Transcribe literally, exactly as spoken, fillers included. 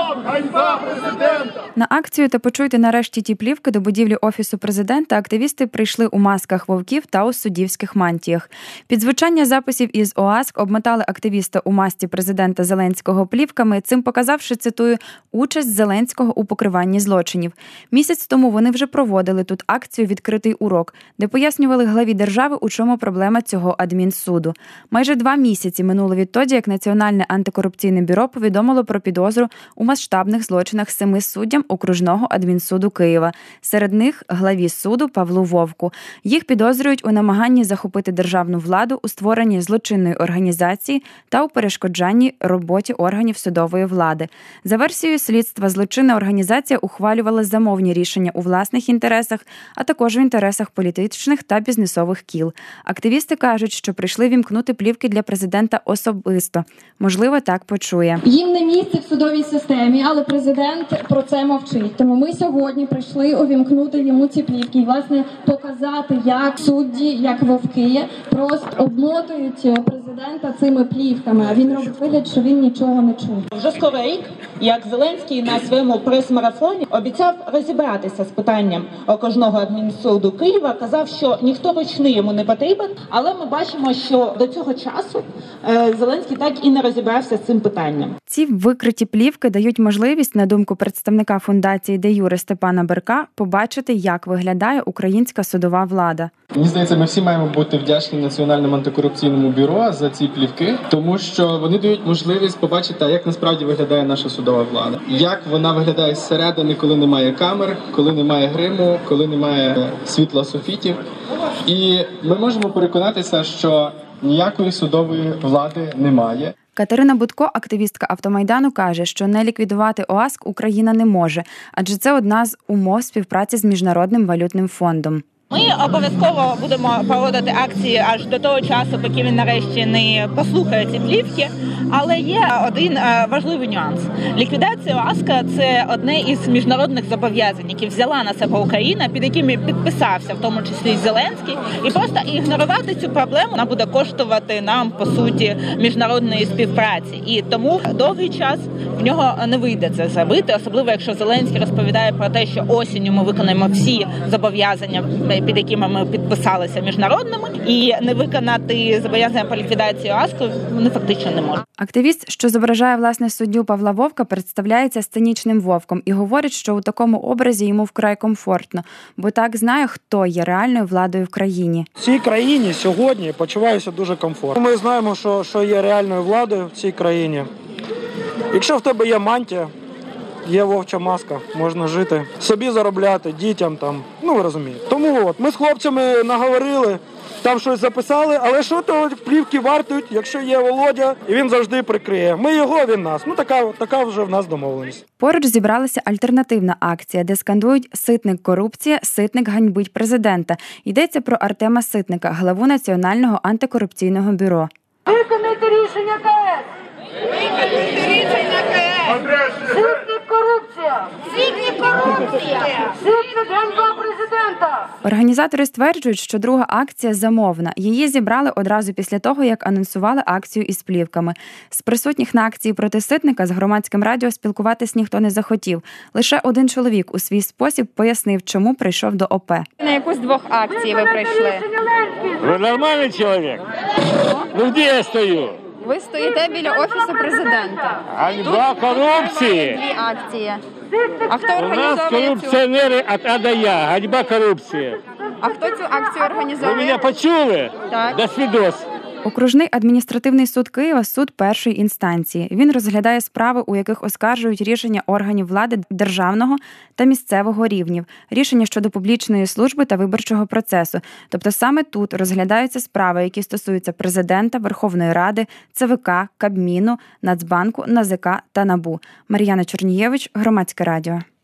Ганьба президента! На акцію «Та почуйте нарешті ті плівки» до будівлі Офісу президента активісти прийшли у масках вовків та у суддівських мантіях. Під звучання записів із ОАСК обмотали активіста у масці президента Зеленського плівками, цим показавши, цитую, «участь Зеленського у покриванні злочинів». Місяць тому вони вже проводили тут акцію «Відкритий урок», де пояснювали главі держави, у чому проблема цього адмінсуду. Майже два місяці минуло відтоді, як Національне антикорупційне бюро повідомило про підозру у масштабних злочинах семи суддям окружного адмінсуду Києва. Серед них главі суду Павлу Вовку. Їх підозрюють у намаганні захопити державну владу, у створенні злочинної організації та у перешкоджанні роботі органів судової влади. За версією слідства, злочинна організація ухвалювала замовні рішення у власних інтересах, а також в інтересах політичних та бізнесових кіл. Активісти кажуть, що прийшли вімкнути плівки для президента особисто. Можливо, так почує. Їм не місце в судовій системі, але президент про це мовчить. Тому ми сьогодні прийшли увімкнути йому ці плівки і, власне, показати, як судді, як вовки просто обмотують президента цими плівками, а він робить вигляд, що він нічого не чув. Вже скоро рік, як Зеленський на своєму прес-марафоні обіцяв розібратися з питанням окружного адмінсуду Києва, казав, що ніхто ручний йому не потрібен, але ми бачимо, що до цього часу Зеленський так і не розібрався з цим питанням. Ці викриті плівки дають можливість, на думку представника фундації Де Юре Степана Берка, побачити, як виглядає українська судова влада. Мені здається, ми всі маємо бути вдячні Національному антикорупційному бюро за ці плівки, тому що вони дають можливість побачити, як насправді виглядає наша судова влада. Як вона виглядає зсередини, коли немає камер, коли немає гриму, коли немає світла софітів. І ми можемо переконатися, що ніякої судової влади немає. Катерина Будко, активістка Автомайдану, каже, що не ліквідувати ОАСК Україна не може, адже це одна з умов співпраці з Міжнародним валютним фондом. Ми обов'язково будемо проводити акції аж до того часу, поки він нарешті не послухає ці плівки. Але є один важливий нюанс. Ліквідація ОАСКа – це одне із міжнародних зобов'язань, які взяла на себе Україна, під якими підписався, в тому числі Зеленський. І просто ігнорувати цю проблему вона буде коштувати нам, по суті, міжнародної співпраці. І тому довгий час в нього не вийде це зробити, особливо якщо Зеленський розповідає про те, що осінню ми виконаємо всі зобов'язання, під якими ми підписалися міжнародними, і не виконати зобов'язання по ліквідації ОАСКу вони фактично не можуть. Активіст, що зображає власне суддю Павла Вовка, представляється сценічним вовком і говорить, що у такому образі йому вкрай комфортно, бо так знає, хто є реальною владою в країні. В цій країні сьогодні почуваюся дуже комфортно. Ми знаємо, що, що є реальною владою в цій країні. Якщо в тебе є мантія, є вовча маска, можна жити, собі заробляти, дітям там, ну ви розумієте. Тому от, ми з хлопцями наговорили, там щось записали, але що то плівки вартують, якщо є Володя, і він завжди прикриє. Ми його, він нас. Ну така, така вже в нас домовленість. Поруч зібралася альтернативна акція, де скандують «Ситник корупція, Ситник ганьбить президента». Йдеться про Артема Ситника, главу Національного антикорупційного бюро. Виконайте рішення КС! Виконайте рішення КС! Ситник корупція! Ситник корупція! Ситник ганьба президента! Організатори стверджують, що друга акція замовна. Її зібрали одразу після того, як анонсували акцію із плівками. З присутніх на акції проти Ситника з громадським радіо спілкуватись ніхто не захотів. Лише один чоловік у свій спосіб пояснив, чому прийшов до ОП. На яку з двох акцій ви прийшли? Ви нормальний чоловік? Ну де я стою? Ви стоїте біля Офісу президента. Ганьба корупції. Дві акції. А хто У нас організовує цю? корупціонери від А до Я. Ганьба корупції. А хто цю акцію Ви організовує? мене почули? Так. До свідос. Окружний адміністративний суд Києва – суд першої інстанції. Він розглядає справи, у яких оскаржують рішення органів влади державного та місцевого рівнів, рішення щодо публічної служби та виборчого процесу. Тобто саме тут розглядаються справи, які стосуються президента, Верховної Ради, ЦВК, Кабміну, Нацбанку, НАЗК та НАБУ. Мар'яна Чорнієвич, Громадське радіо.